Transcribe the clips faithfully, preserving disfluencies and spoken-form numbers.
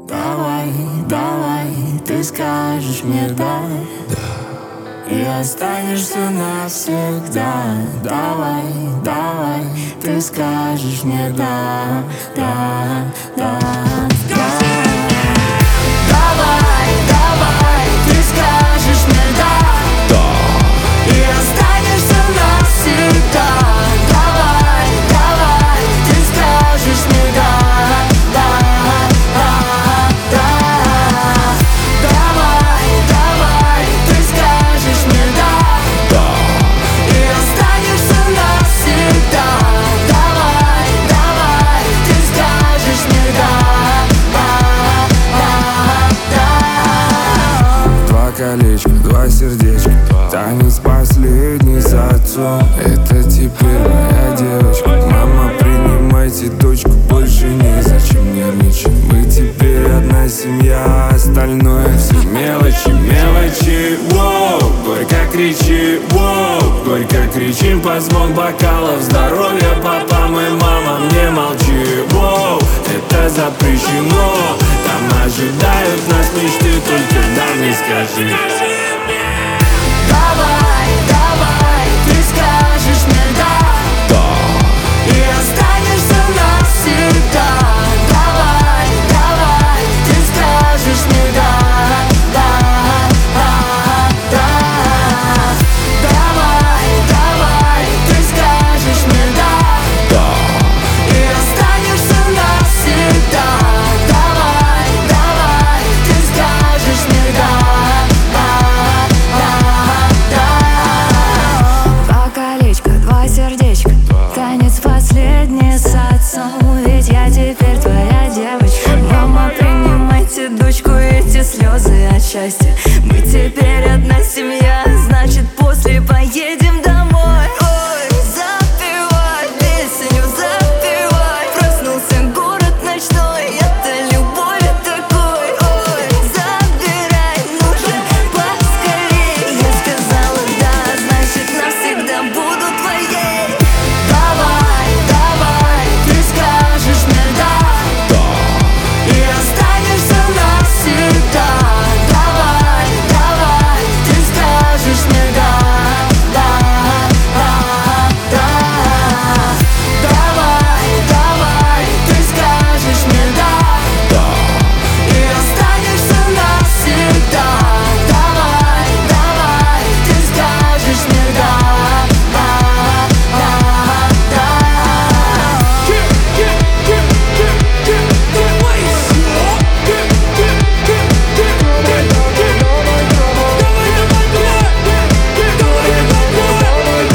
Давай, давай, ты скажешь мне да, и останешься навсегда. Давай, давай, ты скажешь мне да, да, да, да. Давай, давай, ты скажешь мне да, и останешься навсегда. Давай, давай, ты скажешь мне да, да, да, да. Давай, давай, ты скажешь мне да, и останешься навсегда. Давай, давай, ты скажешь мне да, да, да, да. Два колечка, два сердечка, танец последний с отцом. Это теперь моя девочка. Мама, принимайте дочку, больше незачем нервничать. Мы теперь одна семья, остальное все мелочи, мелочи. Воу, горько кричи, воу, горько кричим под звон бокалов. Здоровья папам и мамам, не молчи, воу, это запрещено. Там ожидают нас мечты, только да не скажи. Давай, давай, ты скажешь мне да, и останешься навсегда. Давай, давай, ты скажешь мне да, да, да, да. Давай, давай, ты скажешь мне да, и останешься навсегда. Давай, давай, ты скажешь мне да, сердечко, танец последний с отцом. Ведь я теперь твоя девочка. Мама, принимайте дочку, эти слезы от счастья. Мы теперь одна семья, значит после поедем домой. Ой, запевай песню, запевай. Проснулся город ночной, это любовь такой. Ой, забирай, нужно поскорей. Я сказала да, значит навсегда буду твоей. Давай, давай, ты скажешь мне да, и останешься навсегда. Давай, давай, ты скажешь мне да, да, да, да. Давай, давай, ты скажешь мне да, и останешься навсегда. Давай, давай, ты скажешь мне да, да, да, да.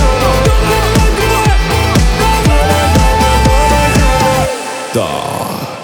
Да.